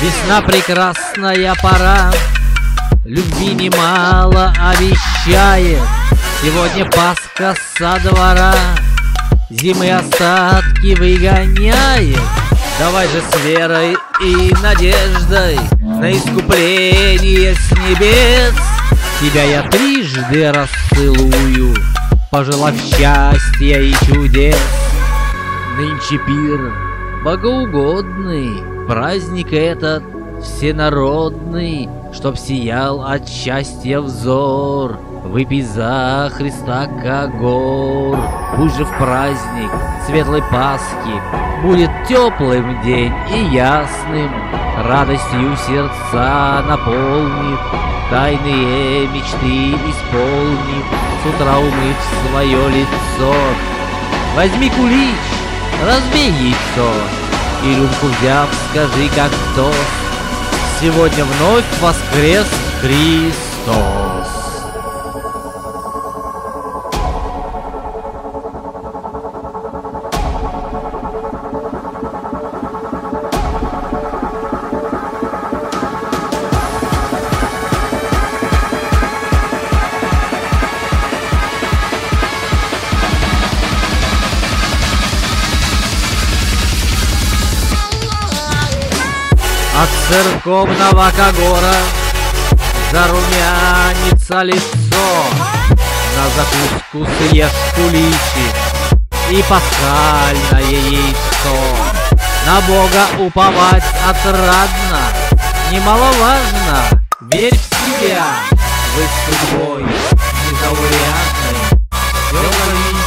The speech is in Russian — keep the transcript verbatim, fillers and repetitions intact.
Весна прекрасная пора, любви немало обещает. Сегодня Пасха со двора, зимы остатки выгоняет. Давай же с верой и надеждой на искупление с небес тебя я трижды расцелую, пожелав счастья и чудес. Нынче пир богоугодный, праздник этот всенародный, чтоб сиял от счастья взор. Выпей за Христа когор. Пусть же в праздник светлой Пасхи будет теплым день и ясным, радостью сердца наполнит, тайные мечты исполнит, с утра умыв свое лицо. Возьми кулич, разбей яйцо, и рюмку взяв, скажи как тост: сегодня вновь воскрес Христос. От церковного когора зарумянится лицо, на закуску съешь куличик и пасхальное яйцо. На Бога уповать отрадно, немаловажно, верь в себя, быть судьбой незаурядной, делай